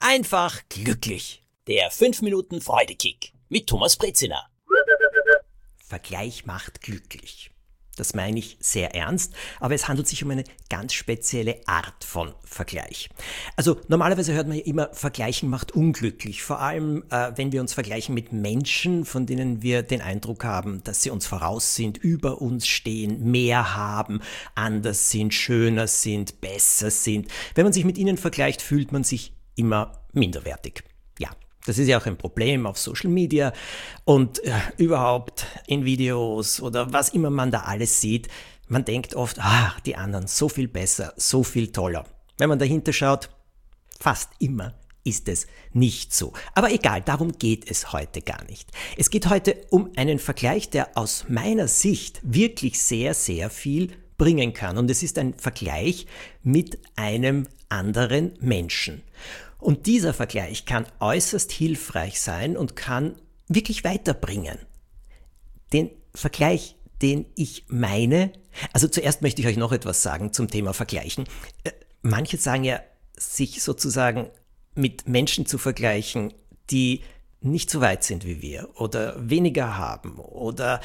einfach glücklich. Der 5 Minuten Freudekick mit Thomas Brezina. Vergleich macht glücklich. Das meine ich sehr ernst, aber es handelt sich um eine ganz spezielle Art von Vergleich. Also normalerweise hört man ja immer, Vergleichen macht unglücklich, vor allem wenn wir uns vergleichen mit Menschen, von denen wir den Eindruck haben, dass sie uns voraus sind, über uns stehen, mehr haben, anders sind, schöner sind, besser sind. Wenn man sich mit ihnen vergleicht, fühlt man sich immer minderwertig. Ja. Das ist ja auch ein Problem auf Social Media und überhaupt in Videos oder was immer man da alles sieht. Man denkt oft, die anderen so viel besser, so viel toller. Wenn man dahinter schaut, fast immer ist es nicht so. Aber egal, darum geht es heute gar nicht. Es geht heute um einen Vergleich, der aus meiner Sicht wirklich sehr, sehr viel bringen kann. Und es ist ein Vergleich mit einem anderen Menschen. Und dieser Vergleich kann äußerst hilfreich sein und kann wirklich weiterbringen. Den Vergleich, den ich meine, also zuerst möchte ich euch noch etwas sagen zum Thema Vergleichen. Manche sagen ja, sich sozusagen mit Menschen zu vergleichen, die nicht so weit sind wie wir oder weniger haben oder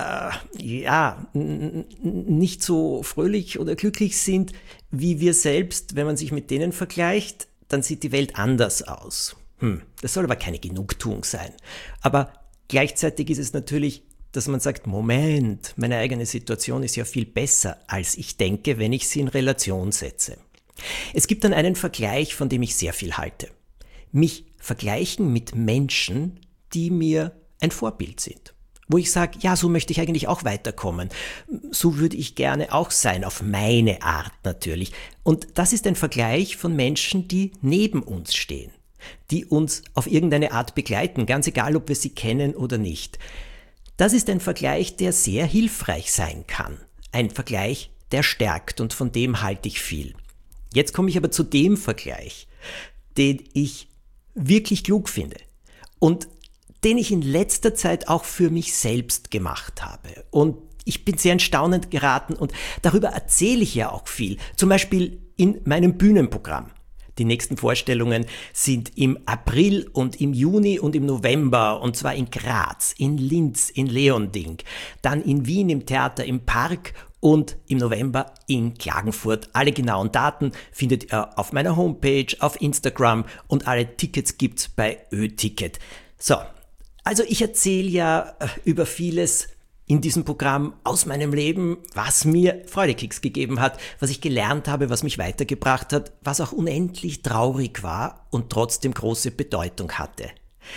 nicht so fröhlich oder glücklich sind wie wir selbst. Wenn man sich mit denen vergleicht, dann sieht die Welt anders aus. Das soll aber keine Genugtuung sein. Aber gleichzeitig ist es natürlich, dass man sagt, Moment, meine eigene Situation ist ja viel besser, als ich denke, wenn ich sie in Relation setze. Es gibt dann einen Vergleich, von dem ich sehr viel halte. Mich vergleichen mit Menschen, die mir ein Vorbild sind. Wo ich sage, ja, so möchte ich eigentlich auch weiterkommen. So würde ich gerne auch sein, auf meine Art natürlich. Und das ist ein Vergleich von Menschen, die neben uns stehen, die uns auf irgendeine Art begleiten, ganz egal, ob wir sie kennen oder nicht. Das ist ein Vergleich, der sehr hilfreich sein kann. Ein Vergleich, der stärkt und von dem halte ich viel. Jetzt komme ich aber zu dem Vergleich, den ich wirklich klug finde und den ich in letzter Zeit auch für mich selbst gemacht habe. Und ich bin sehr in Staunen geraten und darüber erzähle ich ja auch viel. Zum Beispiel in meinem Bühnenprogramm. Die nächsten Vorstellungen sind im April und im Juni und im November, und zwar in Graz, in Linz, in Leonding, dann in Wien im Theater im Park und im November in Klagenfurt. Alle genauen Daten findet ihr auf meiner Homepage, auf Instagram, und alle Tickets gibt's bei Ö-Ticket. So. Also ich erzähle ja über vieles in diesem Programm aus meinem Leben, was mir Freudekicks gegeben hat, was ich gelernt habe, was mich weitergebracht hat, was auch unendlich traurig war und trotzdem große Bedeutung hatte.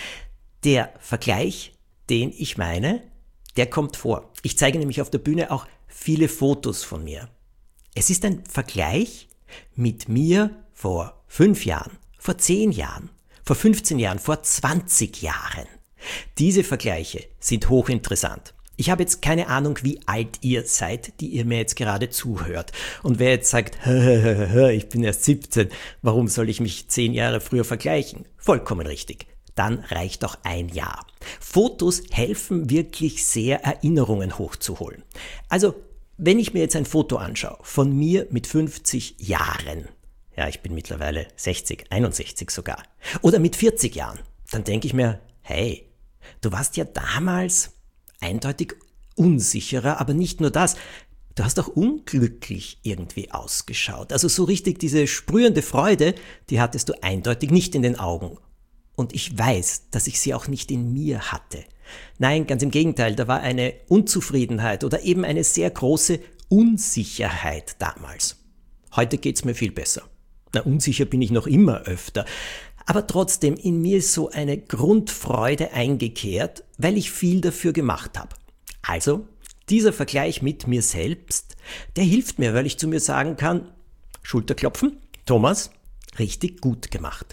Der Vergleich, den ich meine, der kommt vor. Ich zeige nämlich auf der Bühne auch viele Fotos von mir. Es ist ein Vergleich mit mir vor 5 Jahren, vor 10 Jahren, vor 15 Jahren, vor 20 Jahren. Diese Vergleiche sind hochinteressant. Ich habe jetzt keine Ahnung, wie alt ihr seid, die ihr mir jetzt gerade zuhört. Und wer jetzt sagt, ich bin erst 17, warum soll ich mich 10 Jahre früher vergleichen? Vollkommen richtig. Dann reicht doch ein Jahr. Fotos helfen wirklich sehr, Erinnerungen hochzuholen. Also, wenn ich mir jetzt ein Foto anschaue von mir mit 50 Jahren, ja, ich bin mittlerweile 60, 61 sogar, oder mit 40 Jahren, dann denke ich mir, hey, du warst ja damals eindeutig unsicherer, aber nicht nur das, du hast auch unglücklich irgendwie ausgeschaut. Also so richtig diese sprühende Freude, die hattest du eindeutig nicht in den Augen. Und ich weiß, dass ich sie auch nicht in mir hatte. Nein, ganz im Gegenteil, da war eine Unzufriedenheit oder eben eine sehr große Unsicherheit damals. Heute geht's mir viel besser. Na, unsicher bin ich noch immer öfter. Aber trotzdem, in mir ist so eine Grundfreude eingekehrt, weil ich viel dafür gemacht habe. Also, dieser Vergleich mit mir selbst, der hilft mir, weil ich zu mir sagen kann, Schulterklopfen, Thomas, richtig gut gemacht.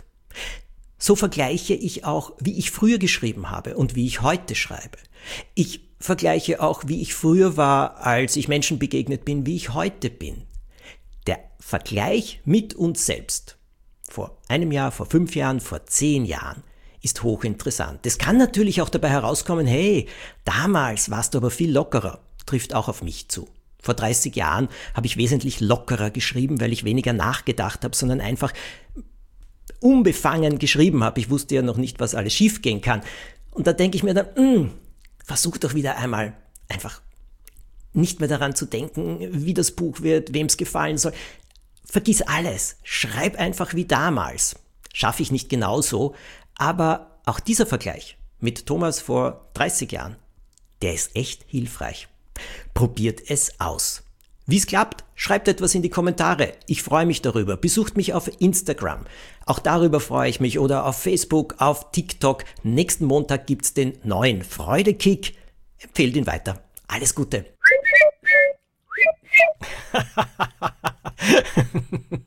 So vergleiche ich auch, wie ich früher geschrieben habe und wie ich heute schreibe. Ich vergleiche auch, wie ich früher war, als ich Menschen begegnet bin, wie ich heute bin. Der Vergleich mit uns selbst, vor einem Jahr, vor 5 Jahren, vor 10 Jahren, ist hochinteressant. Es kann natürlich auch dabei herauskommen, hey, damals warst du aber viel lockerer, trifft auch auf mich zu. Vor 30 Jahren habe ich wesentlich lockerer geschrieben, weil ich weniger nachgedacht habe, sondern einfach unbefangen geschrieben habe. Ich wusste ja noch nicht, was alles schiefgehen kann. Und da denke ich mir dann, versuch doch wieder einmal einfach nicht mehr daran zu denken, wie das Buch wird, wem es gefallen soll. Vergiss alles. Schreib einfach wie damals. Schaffe ich nicht genauso, aber auch dieser Vergleich mit Thomas vor 30 Jahren, der ist echt hilfreich. Probiert es aus. Wie es klappt, schreibt etwas in die Kommentare. Ich freue mich darüber. Besucht mich auf Instagram. Auch darüber freue ich mich. Oder auf Facebook, auf TikTok. Nächsten Montag gibt's den neuen Freudekick. Empfehlt ihn weiter. Alles Gute.